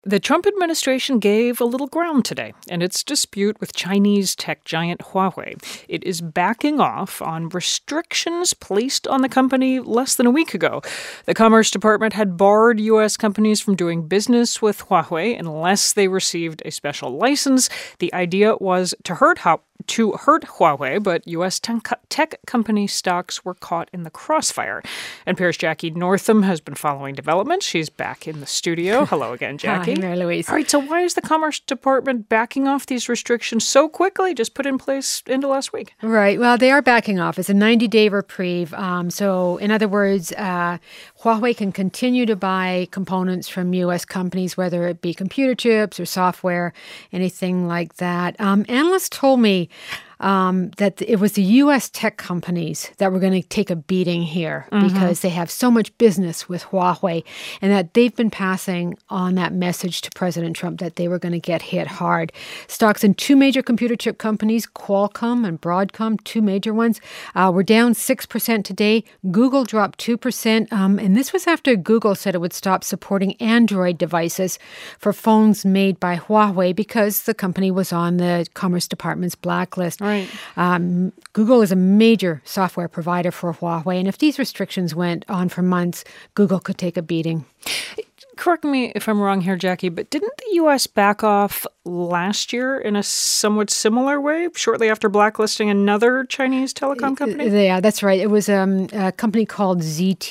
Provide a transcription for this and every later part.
The Trump administration gave a little ground today in its dispute with Chinese tech giant Huawei. It is backing off on restrictions placed on the company less than a week ago. The Commerce Department had barred U.S. companies from doing business with Huawei unless they received a special license. The idea was to hurt Huawei, but U.S. tech company stocks were caught in the crossfire. NPR's Jackie Northam has been following developments. She's back in the studio. Hello again, Jackie. Hi, Mary Louise. All right, so why is the Commerce Department backing off these restrictions so quickly, just put in place into last week? Right. Well, they are backing off. It's a 90-day reprieve. So, in other words, Huawei can continue to buy components from U.S. companies, whether it be computer chips or software, anything like that. Analysts told me that it was the U.S. tech companies that were going to take a beating here because they have so much business with Huawei, and that they've been passing on that message to President Trump that they were going to get hit hard. Stocks in two major computer chip companies, Qualcomm and Broadcom, two major ones, were down 6% today. Google dropped 2%, and this was after Google said it would stop supporting Android devices for phones made by Huawei because the company was on the Commerce Department's blacklist. Right. Google is a major software provider for Huawei, and if these restrictions went on for months, Google could take a beating. Correct me if I'm wrong here, Jackie, but didn't the U.S. back off last year in a somewhat similar way, shortly after blacklisting another Chinese telecom company? Yeah, that's right. It was a company called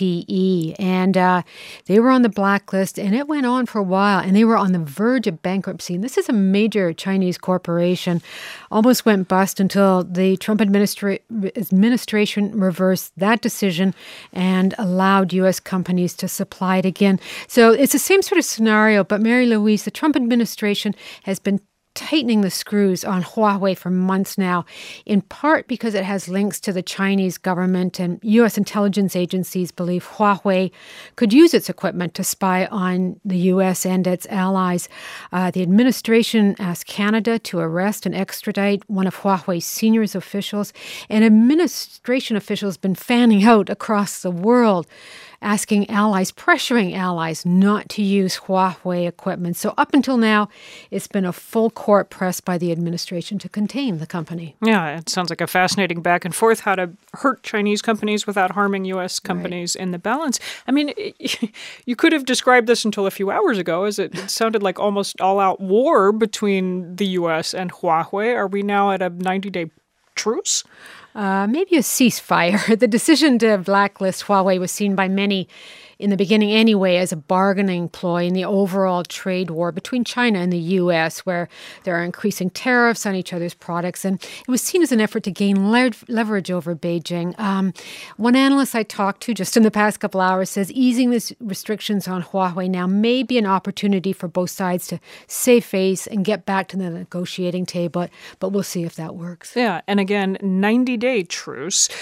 ZTE, and they were on the blacklist, and it went on for a while, and they were on the verge of bankruptcy. And this is a major Chinese corporation, almost went bust until the Trump administration reversed that decision and allowed U.S. companies to supply it again. So it's the same sort of scenario, but Mary Louise, the Trump administration has been tightening the screws on Huawei for months now, in part because it has links to the Chinese government, and U.S. intelligence agencies believe Huawei could use its equipment to spy on the U.S. and its allies. The administration asked Canada to arrest and extradite one of Huawei's senior officials, and administration officials have been fanning out across the world, asking allies, pressuring allies not to use Huawei equipment. So up until now, it's been a full court press by the administration to contain the company. Yeah, it sounds like a fascinating back and forth, how to hurt Chinese companies without harming U.S. companies in the balance. I mean, you could have described this until a few hours ago as it sounded like almost all-out war between the U.S. and Huawei. Are we now at a 90-day truce? Maybe a ceasefire. The decision to blacklist Huawei was seen by many in the beginning anyway as a bargaining ploy in the overall trade war between China and the U.S., where there are increasing tariffs on each other's products. And it was seen as an effort to gain leverage over Beijing. One analyst I talked to just in the past couple hours says easing these restrictions on Huawei now may be an opportunity for both sides to save face and get back to the negotiating table. But we'll see if that works. Yeah, and again, 90-day truce.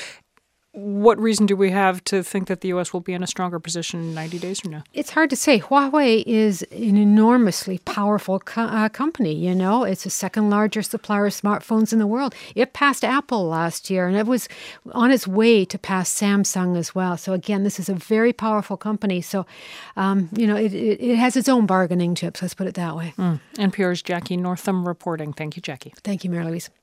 What reason do we have to think that the U.S. will be in a stronger position 90 days from now? It's hard to say. Huawei is an enormously powerful company, you know. It's the second largest supplier of smartphones in the world. It passed Apple last year, and it was on its way to pass Samsung as well. So again, this is a very powerful company. So, it has its own bargaining chips, let's put it that way. NPR's Jackie Northam reporting. Thank you, Jackie. Thank you, Mary Louise.